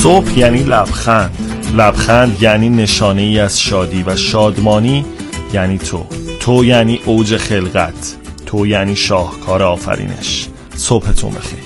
صبح یعنی لبخند، لبخند یعنی نشانه ای از شادی و شادمانی یعنی تو یعنی اوج خلقت، تو یعنی شاهکار آفرینش. صبحتون بخیر.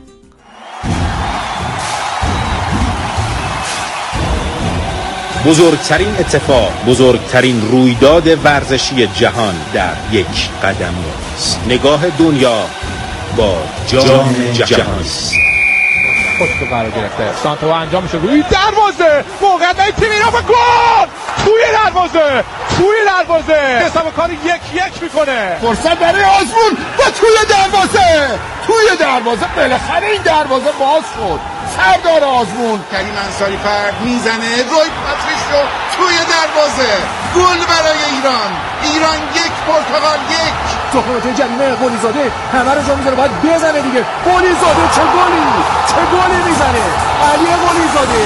بزرگترین اتفاق، بزرگترین رویداد ورزشی جهان در یک قدم است. نگاه دنیا با جام جهانی. خوش قرار گرفته، سانتو انجام میشه روی دروازه، موقعیت تیم ایران و گل توی دروازه حساب کار 1-1 میکنه. فرصت برای آزمون و توی دروازه بالاخره این دروازه باز شد. سردار آزمون کریم انصاری فرد میزنه، روی پاتریشو توی دروازه، گل برای ایران 1 پرتغال 1. تخمات جریمه قلیزاده همه رو جا میذاره، باید بزنه دیگه. قلیزاده چه گلی میزنه علی قلیزاده.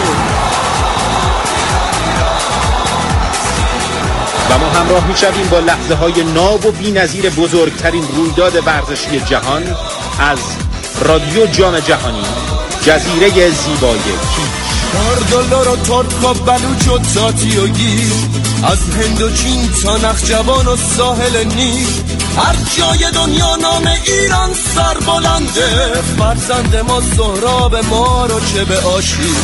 و ما همراه میشویم با لحظه های ناب و بی‌نظیر بزرگترین رویداد ورزشی جهان از رادیو جام جهانی، جزیره زیبای کیش. $4 ترک و بلوچ و تاتی و گیر، از هند و چین تا نخجوان و ساحل نیل، هر جای دنیا نام ایران سربلنده. فرزند ما سهراب ما رو چه به آشی.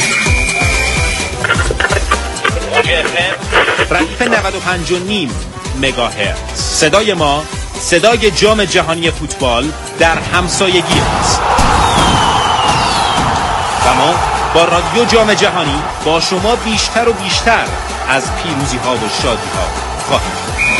ردیف 95.5 مگاهرتز. صدای ما، صدای جام جهانی فوتبال در همسایگی است. و ما با رادیو جام جهانی با شما بیشتر و بیشتر از پیروزی ها و شادی ها خواهیم.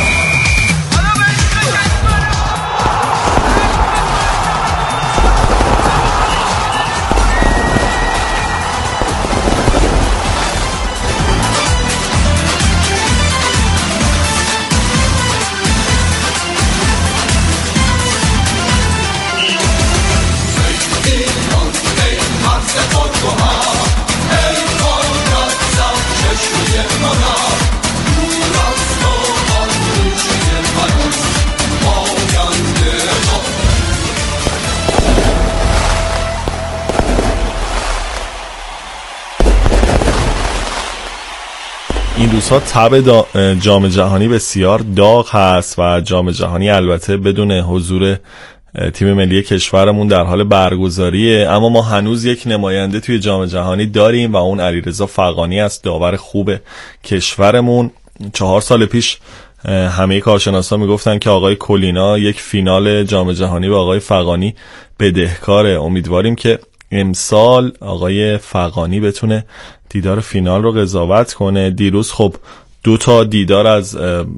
این روزها تب جام جهانی بسیار داغ هست و جام جهانی البته بدون حضور تیم ملی کشورمون در حال برگزاریه، اما ما هنوز یک نماینده توی جام جهانی داریم و اون علیرضا فغانی است، داور خوب کشورمون. 4 سال پیش همه کارشناسا میگفتن که آقای کولینا یک فینال جام جهانی با آقای فغانی بدهکاره. امیدواریم که امسال آقای فغانی بتونه دیدار فینال رو قضاوت کنه. دیروز خب 2 دیدار از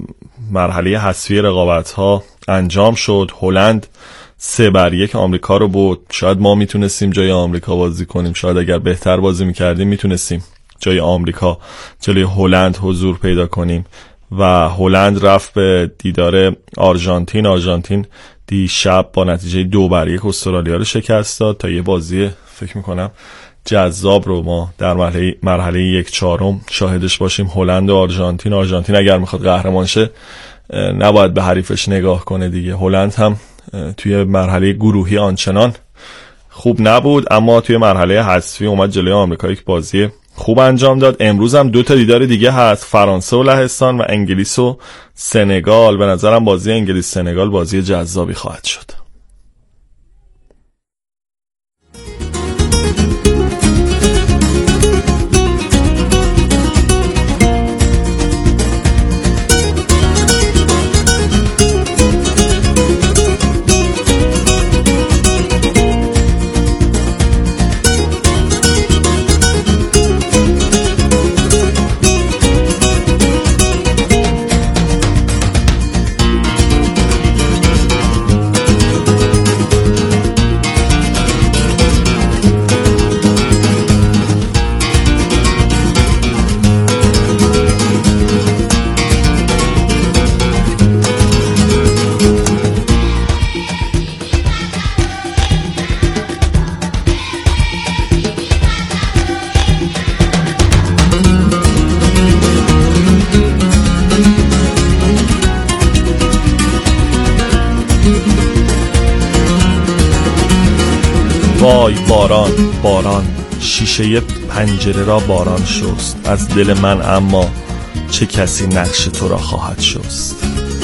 مرحله حذفی رقابت‌ها انجام شد. هلند 3-1 آمریکا رو برد. شاید ما میتونستیم جای آمریکا بازی کنیم، شاید اگر بهتر بازی میکردیم میتونستیم جای آمریکا جلوی هلند حضور پیدا کنیم و هلند رفت به دیدار آرژانتین دیشب با نتیجه 2-1 استرالیا رو شکست داد. تا یه بازی فکر میکنم جذاب رو ما در مرحله 1/4 شاهدش باشیم. هلند و آرژانتین اگر میخواد قهرمان شه نباید به حریفش نگاه کنه دیگه. هلند هم توی مرحله گروهی آنچنان خوب نبود، اما توی مرحله حذفی اومد جلوی آمریکا یک بازی خوب انجام داد. امروز هم 2 دیدار دیگه هست، فرانسه و لهستان و انگلیس و سنگال. به نظرم بازی انگلیس سنگال بازی جذابی خواهد شد. وای باران شیشه پنجره را باران شست، از دل من اما چه کسی نقش تو را خواهد شست.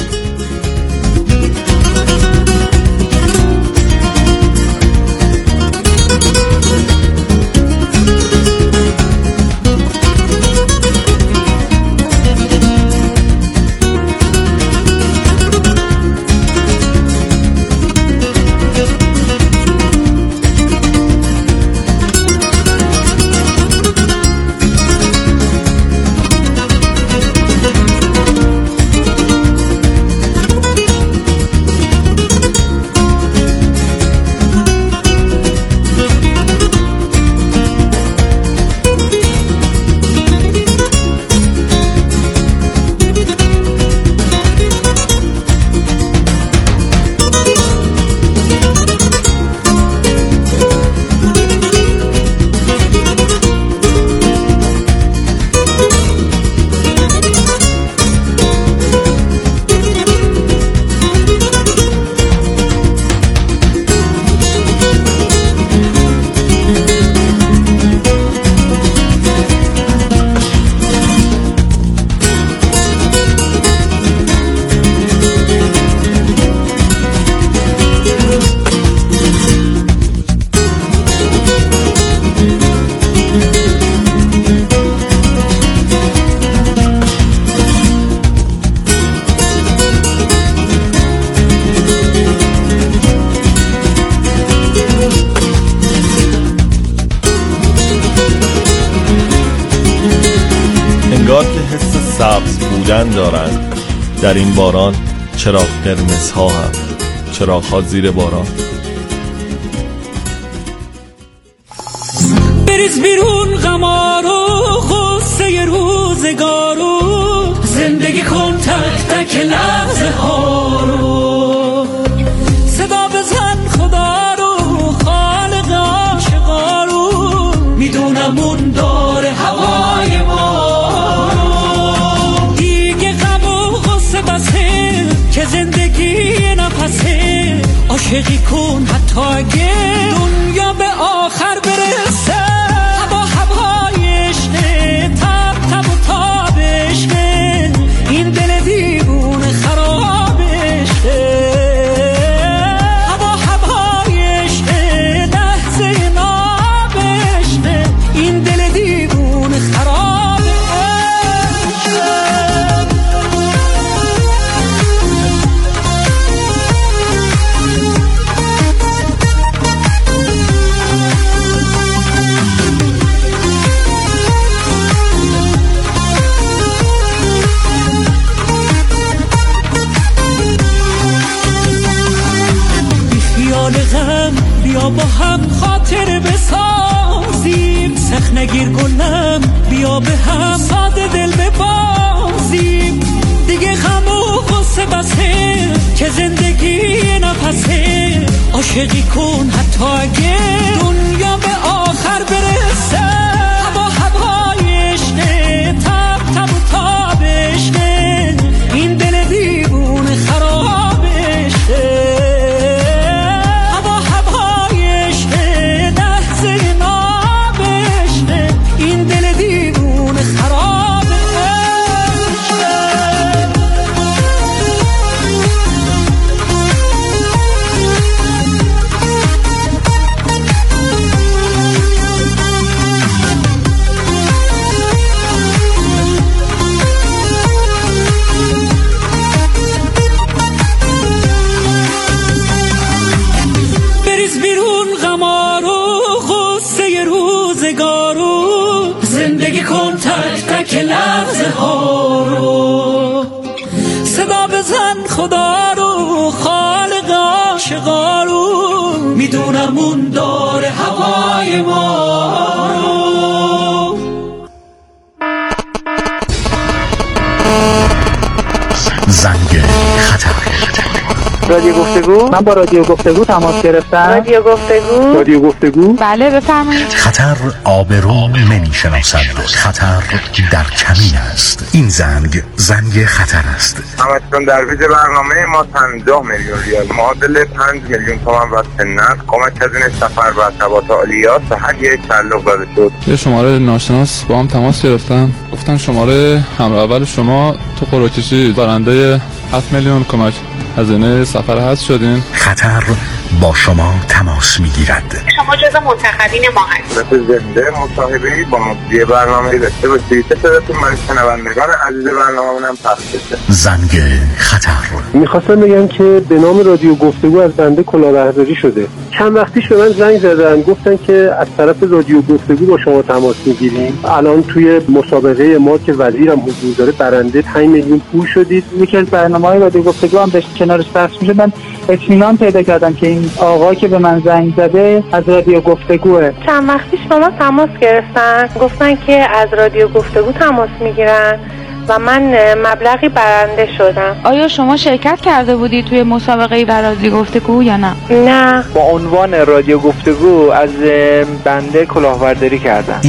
انگار که حس سبز بودن دارند در این باران، چراغ قرمزها هم، چراغ‌ها زیر باران. بریز بیرون غمارو، غصه روزگارو، زندگی کن تک تک لحظه ها رو، صدا بزن خدا رو، خالق عاشقا رو، میدونم اون داره هوای ما رو، دیگه غم و غصه بسه که زندگی نفسه، عاشقی کن حتی اگه دنیا به آخر برسه، هوا هوای عشقه، تب تب و تاب عشقه، این دل دیوونه خراب عشقه، هوا هوای عشقه، لحظه ناب عشقه، این دل دیوونه خراب عشقه. بیا با هم خاطر بسازیم، سخت نگیر گلم، بیا به هم ساده دل ببازیم، دیگه غم و غصه بسه که زندگی نفسه، عاشقی کن حتی اگه دنیا به آخر برسه، هوا هوای عشقه، تب تب و تاب عشقه، این دل دیوونه خراب عشقه، این دل دیوونه خراب عشقه. بریز بیرون غمارو، غصه روزگارو، زندگی کن تک تک لحظه ها رو، صدا بزن خدا رو، خالق عاشقا رو، میدونم اون داره هوای ما رو. زنگ خطر. رادیو گفتگو. من با رادیو گفتگو تماس گرفتم. رادیو گفتگو. بله بفرمایید. خطر آبرو نمی‌شناسد. خطر در کمین است. این زنگ خطر است. همچنان در ویژه برنامه ما 50 میلیون ریال معادل 5 میلیون تومان واسه نقد کمک هزینه سفر و تبات عالیات به هر یک تعلق داده شد. یه شماره ناشناس با هم تماس گرفتن، گفتن شماره همراه اول شما تو قرعه‌کشی برنده 7 میلیون کمک هزینه سفر هست شدین. خطر با شما تماس میگیرد. شما جزو منتخبین ما هستید. زنده مصاحبه‌ای با مجری برنامه داشته باشید. صداتون برای شنوندگان عزیز برنامه‌مون هم پخش بشه. زنگ خطر. می‌خواستم بگم که به نام رادیو گفتگو از بنده کلاهبرداری شده. چند وقتیش به من زنگ زدن گفتن که از طرف رادیو گفتگو با شما تماس می‌گیریم. الان توی مسابقه ما که وزیرم حضور داره برنده 5 میلیون پول شدید. یکی از برنامه‌های رادیو گفتگو هم داشت کنارش پخش می‌شد. من اطمینان پیدا کردم که این آقا که به من زنگ زده از رادیو گفتگوه. چند وقتیش با ما تماس گرفتن، گفتن که از رادیو گفتگو تماس میگیرن و من مبلغی برنده شدم. آیا شما شرکت کرده بودی توی مسابقه در رادیو گفتگو یا نه؟ نه. با عنوان رادیو گفتگو از بنده کلاهبرداری کردن.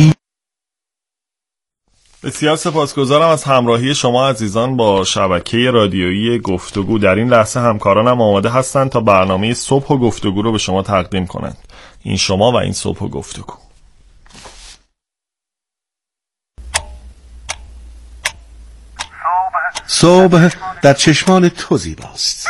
بسیار سپاسگزارم از همراهی شما عزیزان با شبکه رادیویی گفتگو. در این لحظه همکارانم آماده هستند تا برنامه صبح و گفتگو رو به شما تقدیم کنند. این شما و این صبح و گفتگو. صبح در چشمان تو زیباست.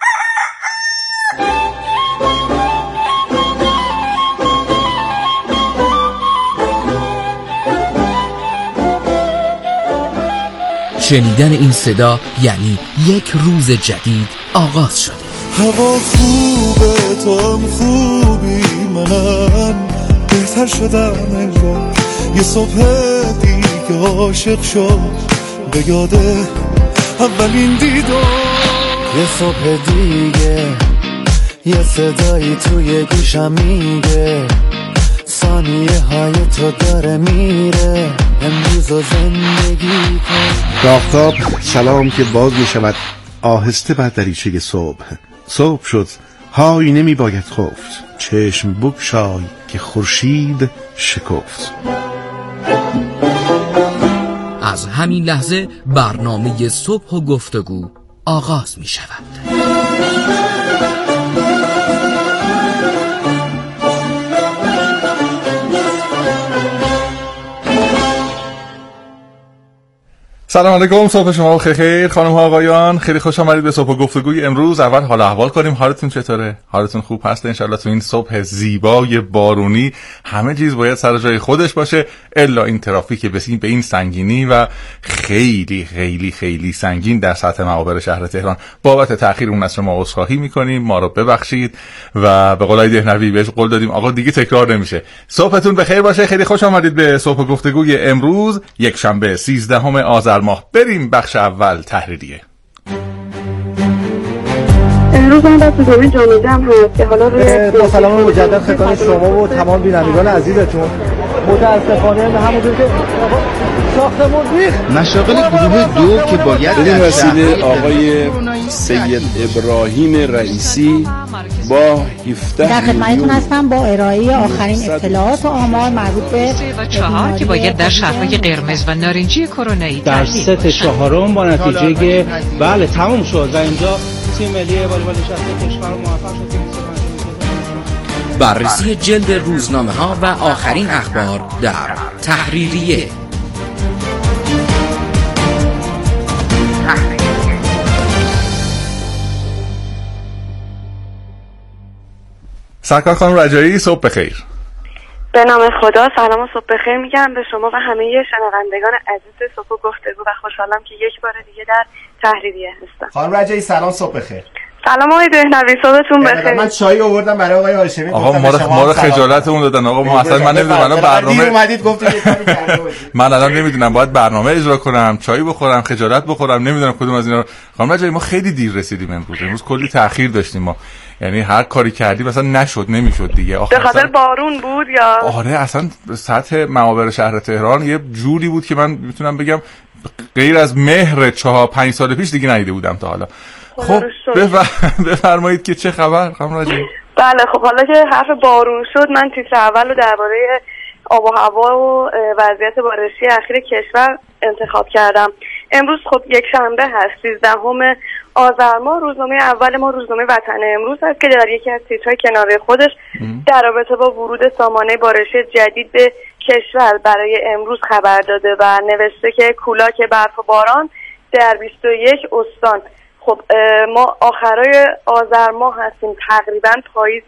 شنیدن این صدا یعنی یک روز جدید آغاز شده. هوا خوبه تو هم خوبی منم بهتر شدم انگار یه صبح دیگه عاشق شد به یاده اولین دیدار یه صبح دیگه یه صدایی توی گوشم میگه ثانیه های تو داره میره امروز و زندگی کن. آفتاب سلام که باز می شود آهسته بر دریچه صبح شد های نمی باید خفت چشم بگشای که خورشید شکفت. از همین لحظه برنامه صبح و گفتگو آغاز می شود. سلام علیکم، صبح شما بخیر خانم ها آقایان. خیلی خوش آمدید به صبح و گفتگوی امروز. اول حال احوال کنیم. حالتون چطوره؟ حالتون خوب هست ان شاءالله؟ تو این صبح زیبای بارونی همه چیز باید سر جای خودش باشه الا این ترافیک به این سنگینی و خیلی خیلی خیلی سنگین در سطح معابر شهر تهران. بابت تأخیر اون از شما عذرخواهی میکنیم، ما رو ببخشید و به قولای دهنوی بهش قول دادیم آقا دیگه تکرار نمیشه. صبحتون بخیر باشه. خیلی خوش آمدید به صبح و گفتگوی امروز، یک شنبه 13 آذر ماه. بریم بخش اول تحریریه. امروز من دست دومی جامعه هم هست که حالا روی سلام مجدد خدمت شما و تمام بینندگان عزیزتون. متاسفانه همونطور که ساختمون ریخت مشاغل گروه دو که باید در وسیله آقای سید ابراهیم رئیسی با 17 در خدمتتون هستم با ارائه آخرین اطلاعات و آمار مربوط به 4 که باید در شهرهای قرمز و نارنجی کرونایی در ست چهارم با نتیجه بله تموم شد و اینجا تیم ملی والیبال نشسته کشور موفق شد. بررسی جلد روزنامه ها و آخرین اخبار در تحریریه. سرکار خانم رجایی، صبح بخیر. به نام خدا سلام و صبح بخیر میگم به شما و همه شنوندگان عزیز صبح گفتگو و خوشحالم که یک بار دیگه در تحریریه هستم. خانم رجایی سلام، صبح بخیر. سلام آقای دهنوی، صبحتون بخیر. من چای آوردم برای آقای هاشمی. آقا ما رو خجالتمون دادن آقا. ما اصلا من نمیدونم الان برنامه اومدید گفتید یه کاری کرده باشید. من الان نمیدونم باید برنامه اجرا کنم، چای بخورم، خجالت بخورم، نمیدونم کدوم از اینا. خانم رجایی ما خیلی دیر رسیدیم امروز کلی تأخیر داشتیم ما. یعنی هر کاری کردی مثلا نمیشد دیگه. به خاطر بارون بود یا آره اصلا سطح معابر شهر تهران یه جوری بود که من میتونم بگم غیر از مهر 4-5 سال پیش دیگه ندیده بودم تا حالا. خب بفرمایید که چه خبر خانم رجایی؟ بله خب حالا که حرف بارون شد، من تیتر اول رو درباره آب و هوا و وضعیت بارشی اخیر کشور انتخاب کردم. امروز خب یک شنبه هست، 13 آذر ماه. روزنامه اول ما روزنامه وطن امروز هست که در یکی از تیترهای کناره خودش در رابطه با ورود سامانه بارشی جدید به کشور برای امروز خبر داده و نوشته که کولاک برف و باران در 21 استان. خب ما آخرای آذر ماه هستیم، تقریبا پاییز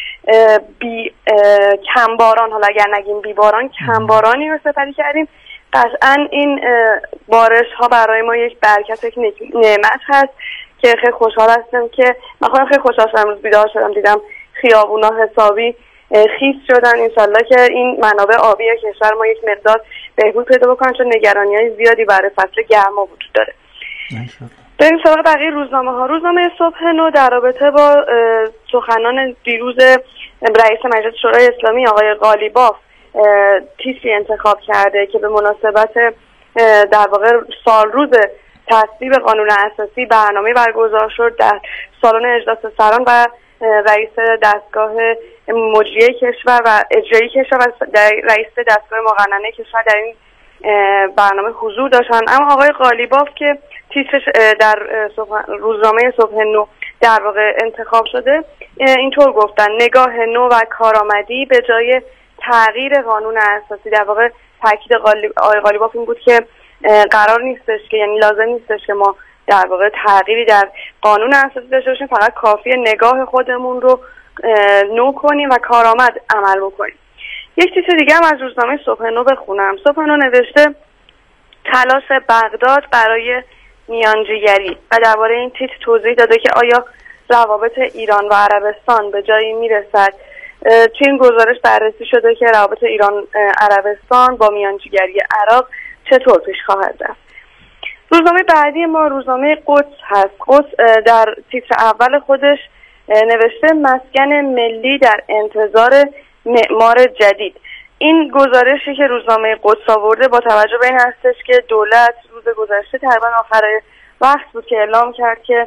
بی کم باران، حالا اگر نگیم بی باران، کم بارانی رو سپری کردیم. قطعا این بارش ها برای ما یک برکت، یک نعمت هست که خیلی خوشحال هستم که من خودم خیلی خوشحال شدم امروز بیدار شدم دیدم خیابونا حسابی خیس شدن. انشالله که این منابع آبی کشور ما یک مقدار بهبود پیدا بکنن، چون نگرانی‌های زیادی برای فصل گرما وجود داره. بریم سراغ بقیه روزنامه ها. روزنامه صبح نو در رابطه با سخنان دیروز رئیس مجلس شورای اسلامی آقای قالیباف تیتری انتخاب کرده که به مناسبت در واقع سالروز تصویب قانون اساسی برنامه برگزار شد در سالن اجلاس سران و رئیس دستگاه مجریه کشور و اجرایی کشور و رئیس دستگاه مقننه کشور در این برنامه حضور داشتن. اما آقای قالیباف که تیترش در روزنامه صبح نو در واقع انتخاب شده، اینطور گفتن: نگاه نو و کارآمدی به جای تغییر قانون اساسی. در واقع تاکید آقای قالیباف این بود که قرار نیستش که، یعنی لازم نیستش که ما در واقع تغییری در قانون اساسی داشته باشیم، فقط کافیه نگاه خودمون رو نو کنیم و کارآمد عمل بکنیم. یک چیز دیگه هم از روزنامه صبح نو بخونم. صبح نو نوشته تلاش بغداد برای میانجیگری و درباره این تیتر توضیح داده که آیا روابط ایران و عربستان به جایی میرسد. توی این گزارش بررسی شده که روابط ایران عربستان با میانجیگری عراق چطور پیش خواهد رفت. روزنامه بعدی ما روزنامه قدس هست. قدس در تیتر اول خودش نوشته مسکن ملی در انتظار معمار جدید. این گزارشی که روزنامه قدس آورده با توجه به این هستش که دولت روز گذشته تقریبا آخر وقت بود که اعلام کرد که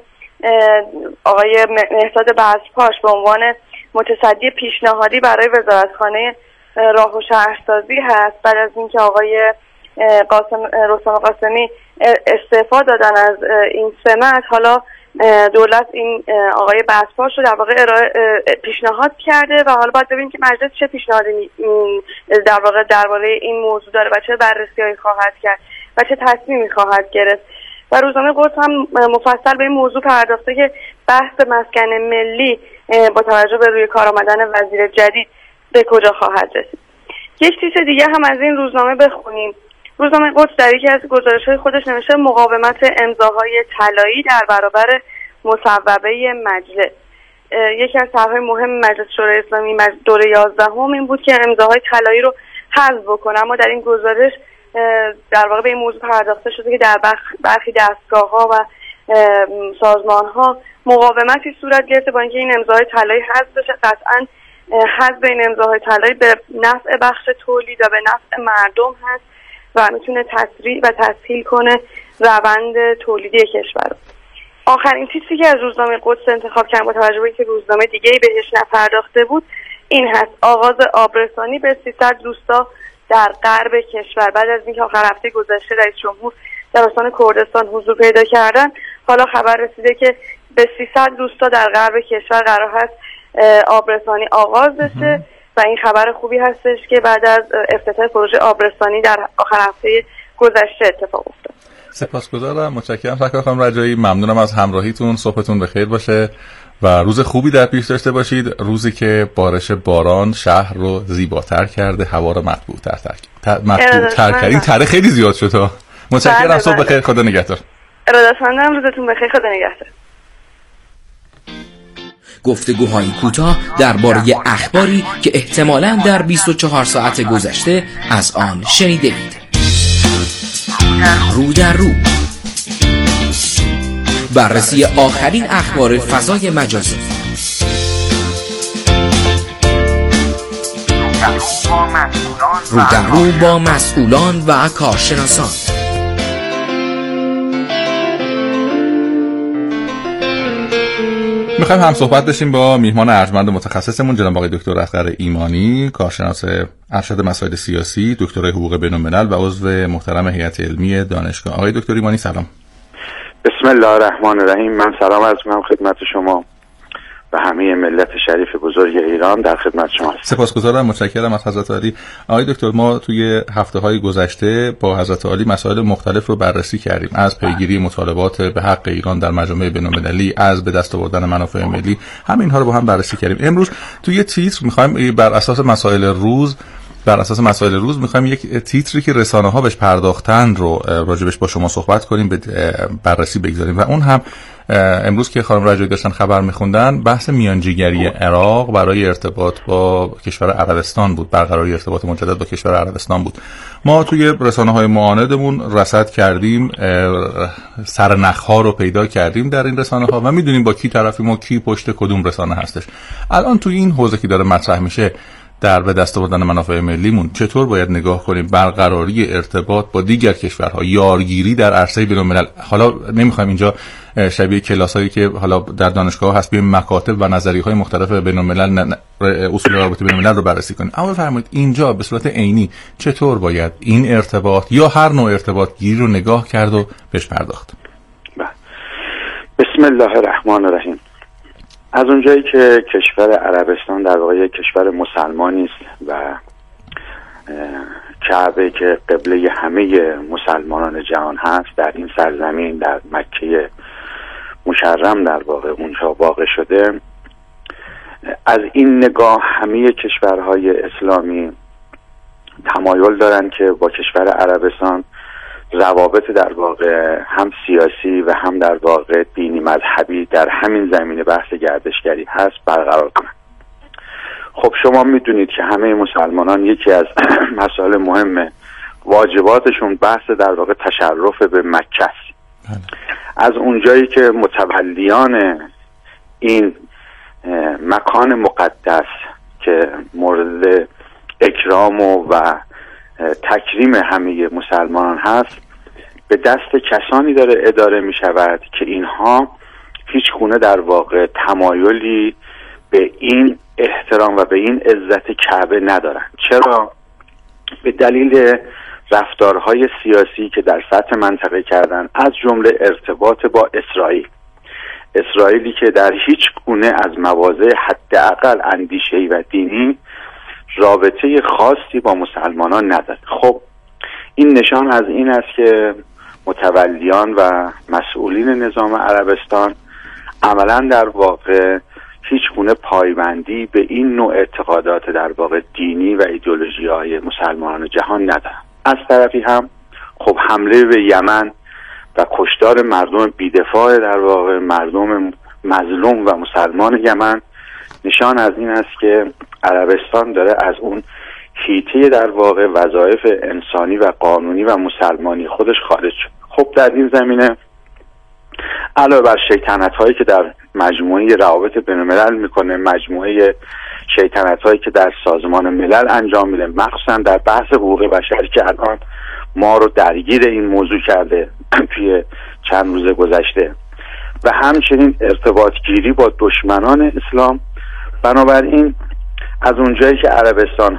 آقای مهداد بزپاش به عنوان متصدی پیشنهادی برای وزارتخانه راه و شهرسازی هست. بعد از اینکه آقای رستم قاسمی استعفا دادن از این سمت، حالا دولت این آقای بزپاش رو در واقع پیشنهاد کرده و حالا باید ببینیم که مجلس چه پیشنهادی در واقع درباره این موضوع داره و چه بررسی‌هایی خواهد کرد و چه تصمیمی خواهد گرفت. و روزنامه قدس هم مفصل به این موضوع پرداخته که بحث مسکن ملی با توجه به روی کار آمدن وزیر جدید به کجا خواهد رسید. یک چیز دیگه هم از این روزنامه بخونیم. روزنامه قدس در یکی از گزارش‌های خودش نوشته مقاومت امضاهای طلایی در برابر مصوبه مجلس. یکی از طرح‌های مهم مجلس شورای اسلامی دوره 11 این بود که امضاهای طلایی رو حذف بکنه، اما در این گزارش در واقع به این موضوع پرداخته شده که در برخی دستگاه‌ها و سازمان‌ها مقاومتی صورت گرفته با اینکه این امضاهای طلایی حذف بشه. قطعاً حذف این امضاهای طلایی به نفع بخش تولید و به نفع مردم هست و میتونه تسریع و تسهیل کنه روند تولیدی کشور. آخرین چیزی که از روزنامه قدس انتخاب کردم با توجه به اینکه روزنامه دیگه‌ای بهش نپرداخته بود این هست: آغاز آبرسانی به 300 روستا در غرب کشور. بعد از اینکه آخر هفته گذشته رئیس جمهور در استان کردستان حضور پیدا کردن، حالا خبر رسیده که به 300 روستا در غرب کشور قرار هست آبرسانی آغاز بشه و این خبر خوبی هستش که بعد از افتتاح پروژه آبرسانی در آخر هفته گذشته اتفاق افتاد. سپاسگزارم، متشکرم سرکار خانم رجایی، ممنونم از همراهیتون. صبحتون بخیر باشه و روز خوبی در پیش داشته باشید. روزی که بارش باران شهر رو زیباتر کرده، هوا رو مطبوع‌تر کرد. این طرح خیلی زیاد شد. متشکرم، صبح بخیر، خدا نگهدار. ارادتمندم، روزتون بخیر، خدا نگهدار. گفتگوهای کوتاه درباره اخباری که احتمالاً در 24 ساعت گذشته از آن شنیدید. رو در رو، بررسی آخرین اخبار فضای مجازی. رو در رو با مسئولان و کارشناسان. میخوایم هم صحبت بشیم با میهمان ارجمند متخصصمون جناب آقای دکتر اصغر ایمانی، کارشناس ارشد مسائل سیاسی، دکترای حقوق بین‌الملل و عضو محترم هیئت علمی دانشگاه. آقای دکتر ایمانی سلام. بسم الله الرحمن الرحیم. من سلام عرض می‌کنم خدمت شما و همه ملت شریف بزرگ ایران. در خدمت شما هستم. سپاسگزارم، متشکرم از حضرت عالی. آقای دکتر، ما توی هفته‌های گذشته با حضرت عالی مسائل مختلف رو بررسی کردیم، از پیگیری مطالبات به حق ایران در مجامع بین‌المللی، از به دست آوردن منافع ملی، همین‌ها رو با هم بررسی کردیم. امروز توی تیتر می‌خوایم بر اساس مسائل روز می‌خوایم یک تیتری که رسانه‌ها بهش پرداختن رو راجبش با شما صحبت کنیم، به بررسی بگذاریم و اون هم امروز که خانم رجایی داشتن خبر می‌خوندن، بحث میانجیگری عراق برای ارتباط با کشور عربستان بود، برقراری ارتباط مجدد با کشور عربستان بود. ما توی رسانه‌های معاندمون رصد کردیم، سرنخ‌ها رو پیدا کردیم در این رسانه‌ها و می‌دونیم با کی طرفیم و کی پشت کدوم رسانه هستش. الان توی این حوزه که داره مطرح میشه در به دست آوردن منافع ملیمون، چطور باید نگاه کنیم برقراری ارتباط با دیگر کشورها، یارگیری در عرصه بین‌الملل؟ حالا نمیخوایم اینجا شبیه کلاسایی که حالا در دانشگاه هست بیایم مکاتب و نظریه‌های مختلف بین‌الملل، اصول رابطه بین‌الملل رو بررسی کنیم، اما بفرمایید اینجا به صورت عینی چطور باید این ارتباط یا هر نوع ارتباط گیری رو نگاه کرد و بهش پرداخت؟ بسم الله الرحمن الرحیم. از اونجایی که کشور عربستان در واقع کشور مسلمانی است و کعبه که قبله همه مسلمانان جهان هست، در این سرزمین در مکه مکرم در واقع اونجا واقع شده، از این نگاه همه کشورهای اسلامی تمایل دارن که با کشور عربستان روابط در واقع هم سیاسی و هم در واقع دینی مذهبی در همین زمینه بحث گردشگری هست برقرار کنند. خب شما میدونید که همه مسلمانان یکی از مسائل مهم واجباتشون بحث در واقع تشرف به مکه است. از اونجایی که متولیان این مکان مقدس که مورد اکرام و تکریم همه مسلمانان هست، به دست کسانی داره اداره می شود که اینها هیچ گونه در واقع تمایلی به این احترام و به این عزت کعبه ندارن. چرا؟ به دلیل رفتارهای سیاسی که در سطح منطقه کردن، از جمله ارتباط با اسرائیلی که در هیچ گونه از مواضع حداقل اندیشه‌ای و دینی رابطه خاصی با مسلمانان نداره. خب این نشان از این است که متولیان و مسئولین نظام عربستان عملا در واقع هیچ گونه پایبندی به این نوع اعتقادات در واقع دینی و ایدئولوژی‌های مسلمانان جهان ندارن. از طرفی هم خب حمله به یمن و کشتار مردم بی‌دفاع در واقع مردم مظلوم و مسلمان یمن نشان از این است که عربستان داره از اون حیطه در واقع وظایف انسانی و قانونی و مسلمانی خودش خارج شد. خب در این زمینه علاوه بر شیطنت‌هایی که در مجموعه روابط بین‌الملل میکنه، مجموعه شیطنت‌هایی که در سازمان ملل انجام میده، مخصوصا در بحث حقوق بشر که الان ما رو درگیر این موضوع کرده توی چند روز گذشته، و همچنین ارتباط گیری با دشمنان اسلام. بنابراین از اونجایی که عربستان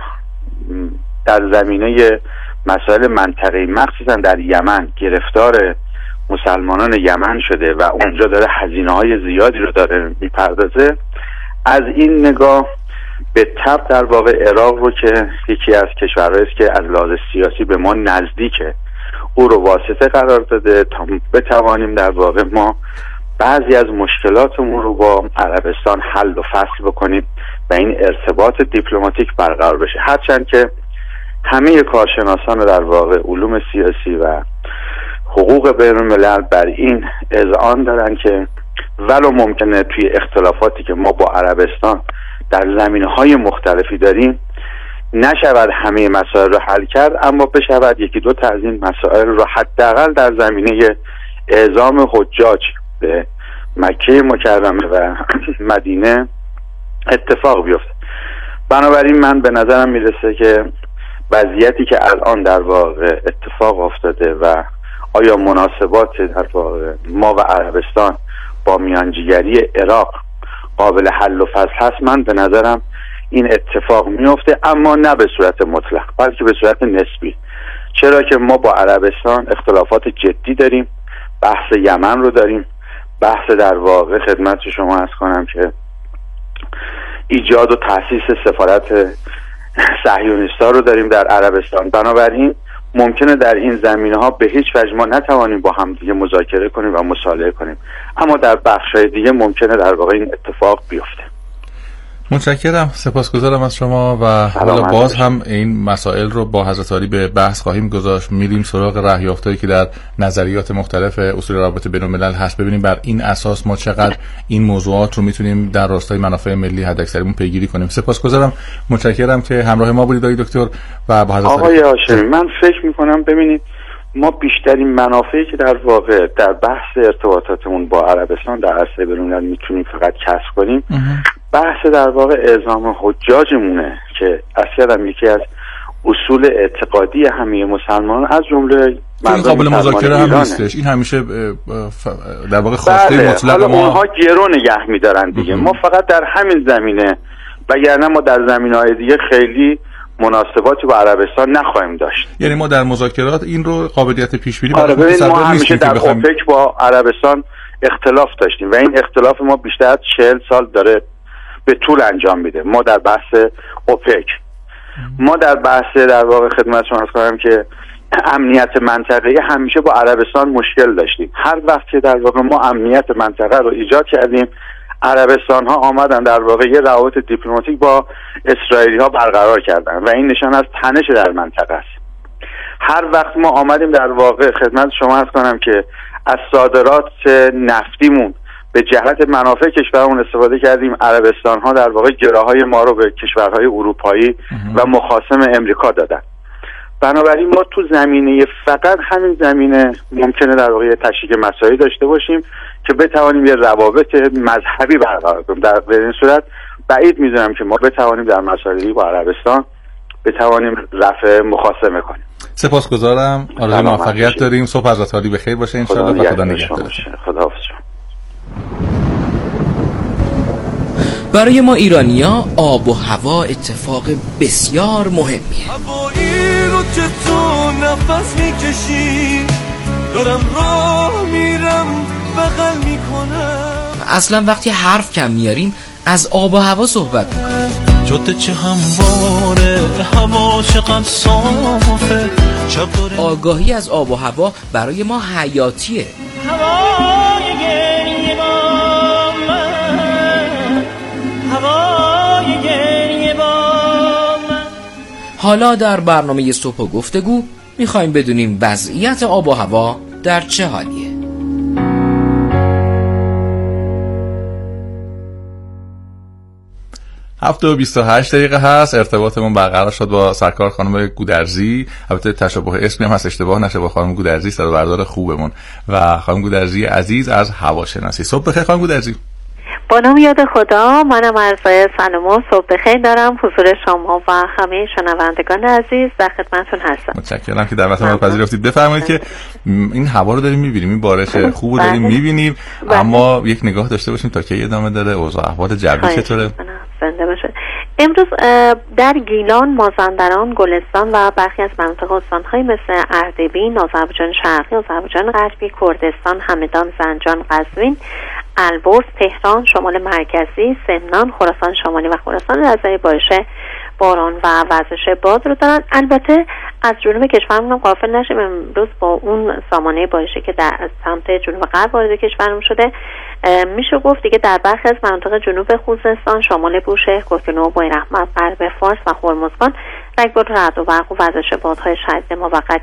در زمینه مسائل منطقه‌ای مخصوصا در یمن گرفتار مسلمانان یمن شده و اونجا داره هزینه‌های زیادی رو داره میپردازه، از این نگاه به تبع در واقع عراق رو که یکی از کشورهایی است که از لحاظ سیاسی به ما نزدیکه، او رو واسطه قرار داده تا بتوانیم در واقع ما بعضی از مشکلاتمون رو با عربستان حل و فصل بکنیم و این ارتباط دیپلماتیک برقرار بشه. هرچند که همه کارشناسان در واقع علوم سیاسی و حقوق بین الملل بر این اذعان دارن که ولو ممکنه توی اختلافاتی که ما با عربستان در زمینه‌های مختلفی داریم نشود همه مسائل رو حل کرد، اما بشود یکی دو تا از این مسائل رو حداقل در زمینه اعزام حجاج به مکه مکرمه و مدینه اتفاق بیفته. بنابراین من به نظرم میرسه که وضعیتی که الان در واقع اتفاق افتاده و آیا مناسبات در واقع ما و عربستان با میانجیگری عراق قابل حل و فصل هست، من به نظرم این اتفاق میفته، اما نه به صورت مطلق بلکه به صورت نسبی. چرا که ما با عربستان اختلافات جدی داریم، بحث یمن رو داریم، بحث در واقع خدمت شما عرض کنم که ایجاد و تأسیس سفارت صهیونیست‌ها رو داریم در عربستان. بنابراین ممکنه در این زمینه‌ها به هیچ وجه ما نتوانیم با هم دیگه مذاکره کنیم و مصالحه کنیم، اما در بخش‌های دیگه ممکنه در واقع این اتفاق بیفته. متشکرم، سپاسگزارم از شما و حالا باز هم این مسائل رو با حضرت عالی به بحث خواهیم گذاشت. میریم سراغ رهیافتایی که در نظریات مختلف اصول روابط بین‌الملل هست، ببینیم بر این اساس ما چقدر این موضوعات رو میتونیم در راستای منافع ملی حداکثریمون پیگیری کنیم. سپاسگزارم، متشکرم که همراه ما بودید آقای دکتر و با حضرت آقای هاشمی. من فکر میکنم ببینید ما بیشترین منافعی که در واقع در بحث ارتباطاتمون با عربستان در عرصه بین‌الملل میتونیم فقط کسب کنیم بحث در واقع اعزام حجاجمونه که اصلا یکی از اصول اعتقادی همه مسلمانان از جمله این قابل مذاکره هم نیستش. این همیشه در واقع خواسته مطلق ما. اونها گرو نگه میدارن دیگه. ما فقط در همین زمینه، وگرنه ما در زمینه‌های دیگه خیلی مناسباتی با عربستان نخواهیم داشت. یعنی ما در مذاکرات این رو قابلیت پیش بینی ما همیشه در اوپک با عربستان اختلاف داشتیم و این اختلاف ما بیشتر از 40 سال داره به طول انجام میده. ما در بحث اوپک، ما در بحث در واقع خدمت شما عرض کنم که امنیت منطقه‌ای همیشه با عربستان مشکل داشتیم. هر وقت که در واقع ما امنیت منطقه رو ایجاد کردیم، عربستان ها آمدن در واقع یه روابط دیپلماتیک با اسرائیلی ها برقرار کردن و این نشان از تنش در منطقه است. هر وقت ما آمدیم در واقع خدمت شما عرض کنم که از صادرات نفتیمون به جهت منافع کشورمون استفاده کردیم، عربستان ها در واقع گراهای ما رو به کشورهای اروپایی و مخاصم امریکا دادن. بنابراین ما تو زمینه فقط همین زمینه ممکنه در واقع تشکیک مسائلی داشته باشیم که بتوانیم یه روابط مذهبی برقرار کنیم. در این صورت بعید میدونم که ما بتوانیم در مسائلی با عربستان بتوانیم رفع مخاصمه کنیم. سپاسگزارم، آرزوی موفقیت داریم. صبح حضرت عالی بخیر باشه ان شاء الله. خدا نگهدار. خداحافظ. برای ما ایرانی‌ها آب و هوا اتفاق بسیار مهمیه. هوایی رو که تو نفس میکشی دارم راه میرم بغل میکنم. اصلا وقتی حرف کم میاریم از آب و هوا صحبت میکنیم. جاده چه همواره، هوا چقدر صافه. آگاهی از آب و هوا برای ما حیاتیه. هوای گریه با من، هوای گریه با من. حالا در برنامه صبح و گفتگو میخوایم بدونیم وضعیت آب و هوا در چه حالیه. 7:28 هست. ارتباطمون برقرار شد با سرکار خانم گودرزی. البته تشابه اسمی هم هست، اشتباه نشه با خانم گودرزی، سربردار خوبمون و خانم گودرزی عزیز از هواشناسی. صبح بخیر خانم گودرزی. با نام یاد خدا، منم عرضای سلام و صبح بخیر دارم حضور شما و همه شنوندگان عزیز در خدمتتون هستم. متشکرم که دعوت ما رو پذیرفتید. بفرمایید که این هوا رو داریم می‌بینیم، این بارش خوب رو داریم می‌بینیم، اما یک نگاه داشته باشیم تا کی ادامه داره، اوضاع احوال جوی چطوره؟ زنده باشید. امروز در گیلان، مازندران، گلستان و برخی از مناطق استان‌های مثل اردبیل، آذربایجان شرقی، آذربایجان غربی، کردستان، همدان، زنجان، قزوین، البرز، تهران، شمال مرکزی، سمنان، خراسان شمالی و خراسان رضایی بارش باران و وزش باد رو دارن. البته از جنوب کشورمون هم غافل نشیم، امروز با اون سامانه بارشی که در سمت جنوب غرب وارد کشورمون شده، میشه گفت دیگه در برخی از مناطق جنوب خوزستان، شمال بوشهر، کوهگیلو، بویراحمد، غرب فارس و هرمزگان رگبار رعد و برق و وزش بادهای شدید موقت